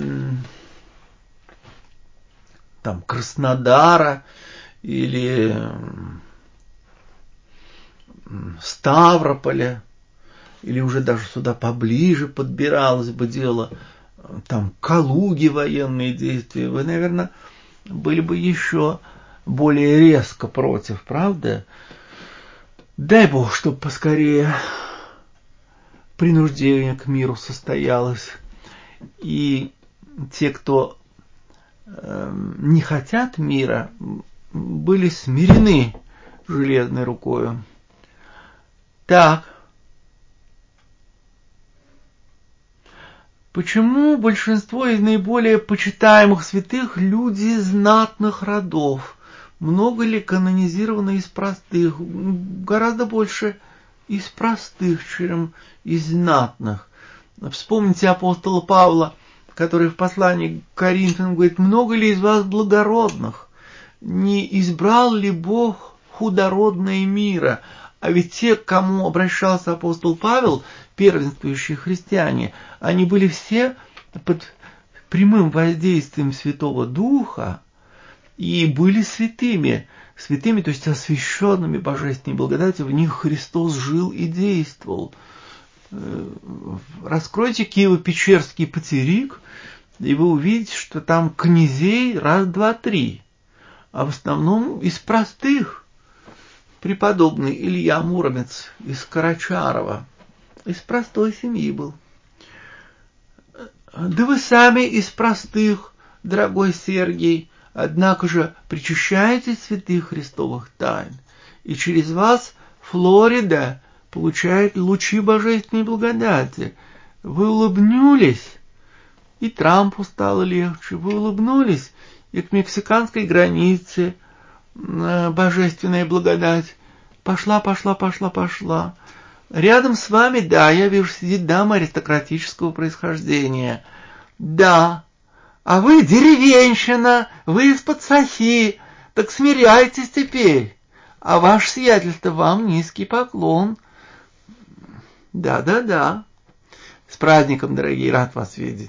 Краснодара или Ставрополя, или уже даже сюда поближе подбиралось бы дело, Калуги военные действия, вы, наверное, были бы еще более резко против, правда? Дай Бог, чтобы поскорее принуждение к миру состоялось, и те, кто не хотят мира, были смирены железной рукою. Так. Почему большинство из наиболее почитаемых святых люди знатных родов? Много ли канонизировано из простых? Гораздо больше из простых, чем из знатных. Вспомните апостола Павла, который в послании к Коринфянам говорит: много ли из вас благородных? Не избрал ли Бог худородные мира. А ведь те, к кому обращался апостол Павел, первенствующие христиане, они были все под прямым воздействием Святого Духа и были святыми. Святыми, то есть освященными божественной благодатью, в них Христос жил и действовал. Раскройте Киево-Печерский патерик, и вы увидите, что там князей раз, два, три, а в основном из простых. Преподобный Илья Муромец из Карачарова, из простой семьи был. Да вы сами из простых, дорогой Сергий, однако же причащаетесь святых Христовых тайн, и через вас Флорида получает лучи божественной благодати. Вы улыбнулись, и Трампу стало легче. Вы улыбнулись, и к мексиканской границе божественная благодать пошла. Рядом с вами, да, я вижу, сидит дама аристократического происхождения. Да, а вы деревенщина, вы из-под сахи, так смиряйтесь теперь. А ваше сиятельство, вам низкий поклон. Да. С праздником, дорогие, рад вас видеть.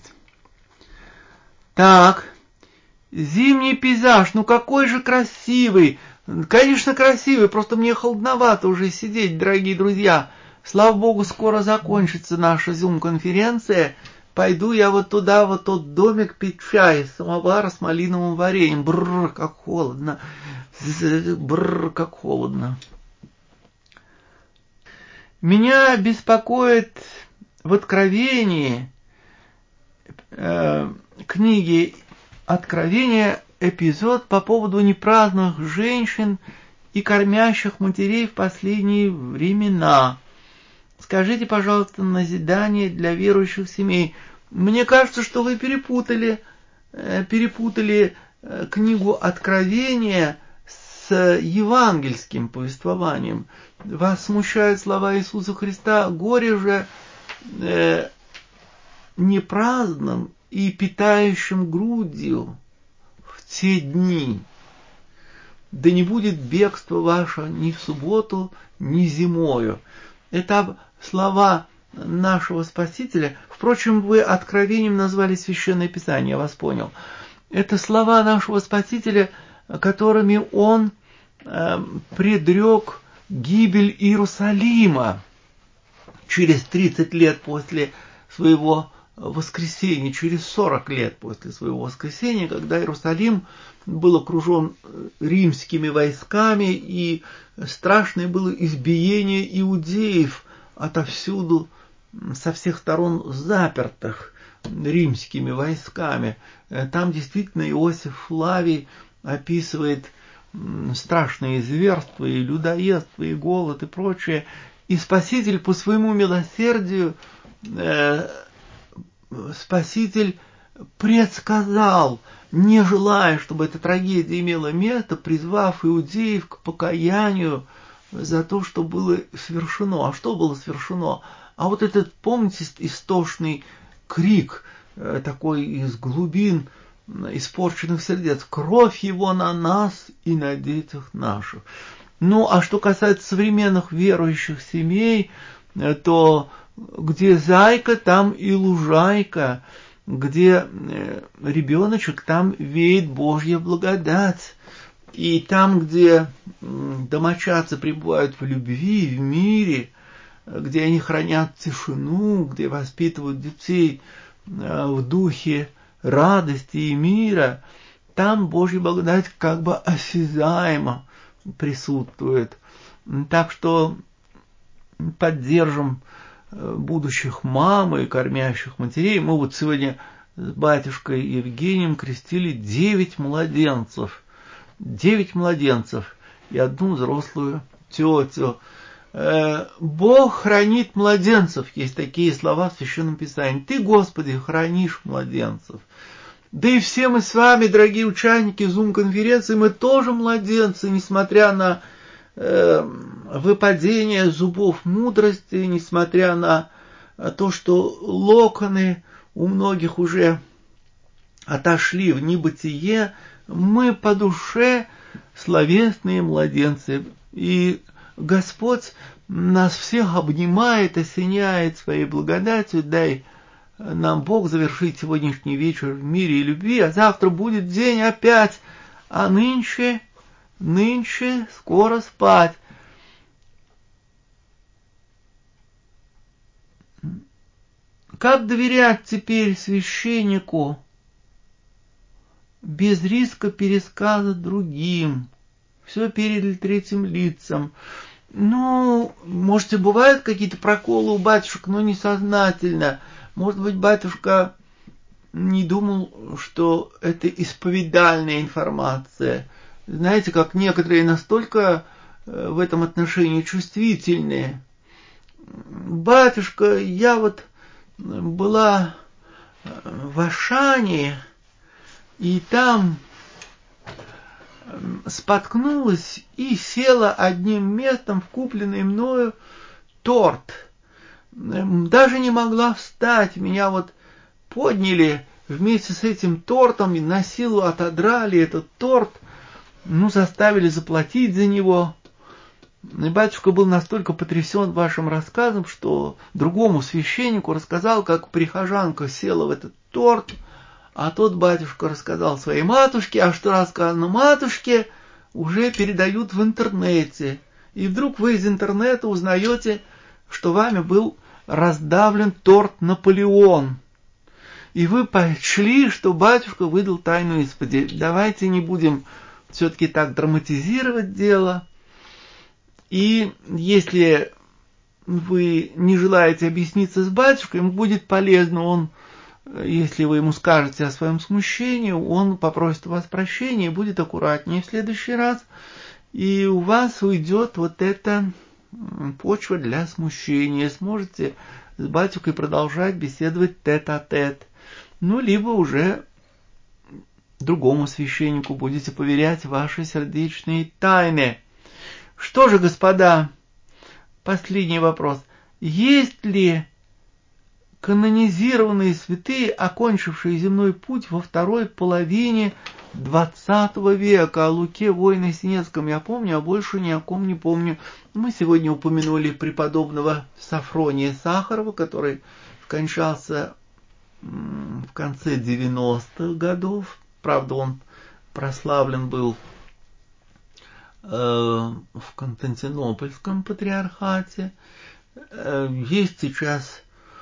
Так, зимний пейзаж, ну какой же красивый. Конечно, красивый, просто мне холодновато уже сидеть, дорогие друзья. Слава Богу, скоро закончится наша зум-конференция. Пойду я вот туда, вот тот домик пить чай из самовара с малиновым вареньем. Бррр, как холодно. Бррр, как холодно. Меня беспокоит в Откровении, книги Откровения, эпизод по поводу непраздных женщин и кормящих матерей в последние времена. Скажите, пожалуйста, назидание для верующих семей. Мне кажется, что вы перепутали книгу Откровения с евангельским повествованием. Вас смущают слова Иисуса Христа: горе же непраздным и питающим грудью в те дни. Да не будет бегство ваше ни в субботу, ни зимою. Это слова нашего Спасителя. Впрочем, вы Откровением назвали Священное Писание, я вас понял. Это слова нашего Спасителя, которыми он предрек гибель Иерусалима через 30 лет после своего воскресения, через 40 лет после своего воскресения, когда Иерусалим был окружен римскими войсками, и страшное было избиение иудеев отовсюду, со всех сторон запертых римскими войсками. Там действительно Иосиф Флавий описывает страшные зверства, и людоедство, и голод, и прочее. И Спаситель по своему милосердию, Спаситель предсказал, не желая, чтобы эта трагедия имела место, призвав иудеев к покаянию за то, что было совершено. А что было совершено? А вот этот, помните, истошный крик, такой из глубин испорченных сердец: кровь его на нас и на детях наших. Ну, а что касается современных верующих семей, то где зайка, там и лужайка, где ребеночек, там веет Божья благодать. И там, где домочадцы пребывают в любви, в мире, где они хранят тишину, где воспитывают детей в духе радости и мира, там Божья благодать как бы осязаемо присутствует. Так что поддержим будущих мам и кормящих матерей. Мы вот сегодня с батюшкой Евгением крестили 9 младенцев. 9 младенцев и одну взрослую тетю. Бог хранит младенцев. Есть такие слова в Священном Писании. Ты, Господи, хранишь младенцев. Да и все мы с вами, дорогие участники Zoom-конференции, мы тоже младенцы, несмотря на выпадение зубов мудрости, несмотря на то, что локоны у многих уже отошли в небытие, мы по душе словесные младенцы. И Господь нас всех обнимает, осеняет своей благодатью. Дай нам Бог завершить сегодняшний вечер в мире и любви, а завтра будет день опять, а нынче скоро спать. Как доверять теперь священнику без риска пересказа другим? Все передали третьим лицам. Ну, может, бывают какие-то проколы у батюшек, но несознательно. Может быть, батюшка не думал, что это исповедальная информация. Знаете, как некоторые настолько в этом отношении чувствительные. Батюшка, я вот была в Ашане, и там споткнулась и села одним местом в купленный мною торт. Даже не могла встать, меня вот подняли вместе с этим тортом и на силу отодрали этот торт, заставили заплатить за него. И батюшка был настолько потрясен вашим рассказом, что другому священнику рассказал, как прихожанка села в этот торт, а тот батюшка рассказал своей матушке, а что рассказано матушке, уже передают в интернете. И вдруг вы из интернета узнаете, что вами был раздавлен торт Наполеон. И вы почли, что батюшка выдал тайну исповеди. Давайте не будем все-таки так драматизировать дело. И если вы не желаете объясниться с батюшкой, ему будет полезно, если вы ему скажете о своем смущении, он попросит у вас прощения и будет аккуратнее в следующий раз. И у вас уйдет вот эта почва для смущения. Сможете с батюшкой продолжать беседовать тет-а-тет. Либо уже другому священнику будете поверять ваши сердечные тайны. Что же, господа, последний вопрос. Есть ли канонизированные святые, окончившие земной путь во второй половине XX века? О Луке Воине-Синецком я помню, а больше ни о ком не помню. Мы сегодня упомянули преподобного Сафрония Сахарова, который скончался в конце 90-х годов. Правда, он прославлен был в Константинопольском патриархате. Есть сейчас,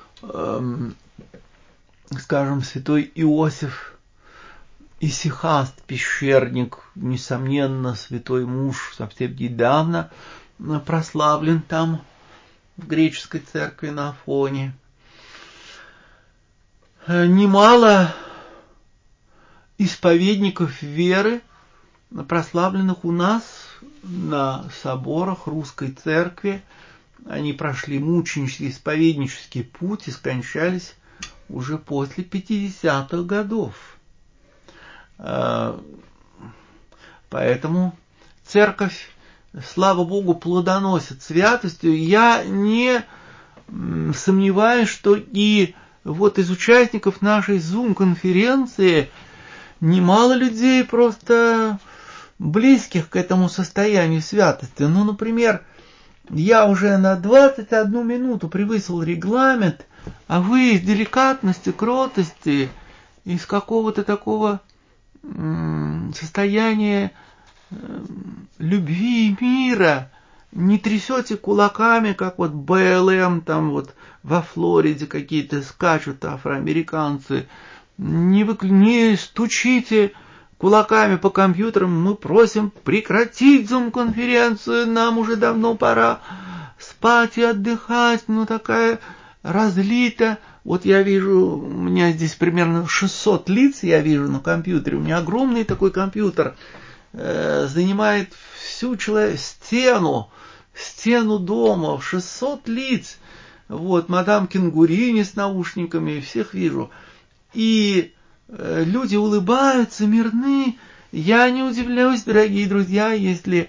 скажем, святой Иосиф Исихаст, пещерник, несомненно, святой муж, совсем недавно прославлен там, в греческой церкви на Афоне. Немало исповедников веры, прославленных у нас на соборах русской церкви. Они прошли мученический, исповеднический путь и скончались уже после 50-х годов. Поэтому церковь, слава Богу, плодоносит святостью. Я не сомневаюсь, что и вот из участников нашей Zoom-конференции немало людей просто близких к этому состоянию святости. Например, я уже на 21 минуту превысил регламент, а вы из деликатности, кротости, из какого-то такого состояния любви и мира не трясете кулаками, как вот БЛМ, там вот во Флориде какие-то скачут афроамериканцы, не стучите кулаками по компьютерам. Мы просим прекратить Zoom-конференцию, нам уже давно пора спать и отдыхать, такая разлита. Вот я вижу, у меня здесь примерно 600 лиц, я вижу на компьютере, у меня огромный такой компьютер, занимает всю стену дома, 600 лиц. Вот, мадам Кенгурини с наушниками, всех вижу. И люди улыбаются, мирны. Я не удивляюсь, дорогие друзья, если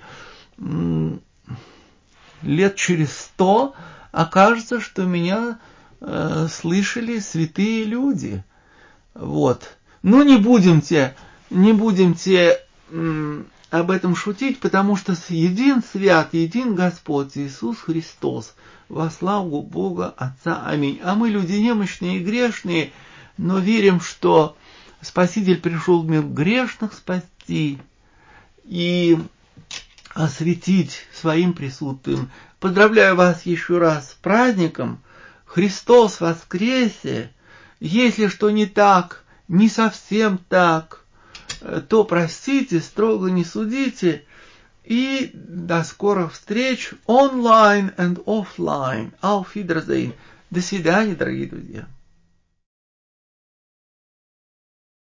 лет через 100 окажется, что меня слышали святые люди. Вот. Не будемте не будем об этом шутить, потому что един свят, един Господь Иисус Христос, во славу Бога Отца. Аминь. А мы люди немощные и грешные, но верим, что Спаситель пришел в мир грешных спасти и осветить своим присутствием. Поздравляю вас еще раз с праздником. Христос воскресе! Если что не так, не совсем так, то простите, строго не судите. И до скорых встреч онлайн и офлайн. Auf Wiedersehen. До свидания, дорогие друзья.